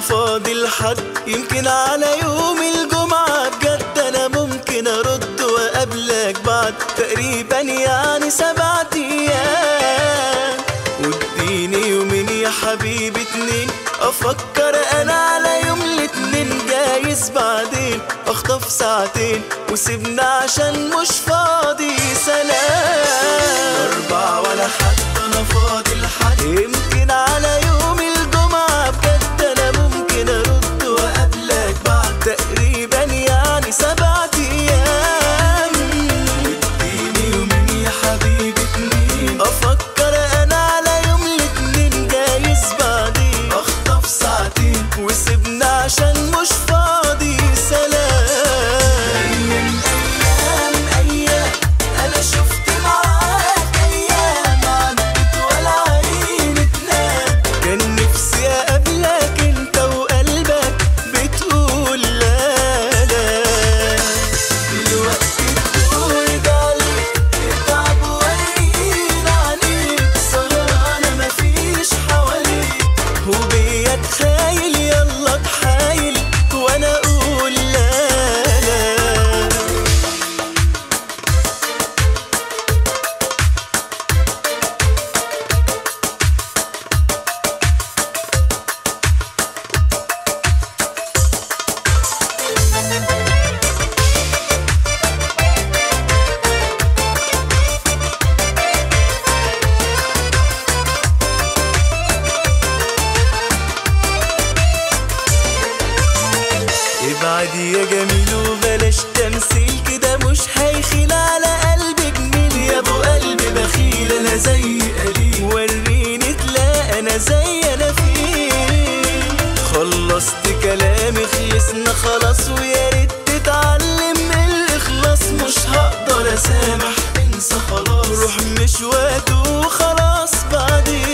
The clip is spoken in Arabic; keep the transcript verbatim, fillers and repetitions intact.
فاضل حد يمكن على يوم الجمعة بجد انا ممكن ارد واقابلك بعد تقريبا يعني سبعة ايام. واديني يومين يا حبيبي اتنين افكر انا على يوم الاتنين، جايز بعدين اخطف ساعتين وسيبنا عشان مش فاضي. سلام اربع ولا حتى انا فاضل حد يمكن على يوم الجمعة بجد انا ممكن ارد واقابلك بعد تقريبا يعني سبعة ايام. واديني يومين يا حبيبي اتنين افكر انا على يوم الاتنين، جايز بعدين اخطف ساعتين وسيبنا عشان مش فاضي. سلام ايام ايام ايام انا شفت معاك ايام عدت ولا عين تنام، كان نفسي اقابلك انت وقلبك بتقول لا لا. دلوقتي بتقول عليك اتعب وقايل عليك سهرانة مفيش حواليك وبيا تخايل يلا اتحايل وانا اقول لا لا. ابعد يا جميل وبلاش تمثيل كده مش هيخيل على قلبي جميل. يا ابو قلبي بخيل انا زي قليل وريني تلاقي انا زي انا فين. خلصت كلامي خلصنا خلاص ويا ريت تتعلم من الاخلاص، مش هقدر اسامح انسى خلاص روح مش وقته وخلاص بعدين.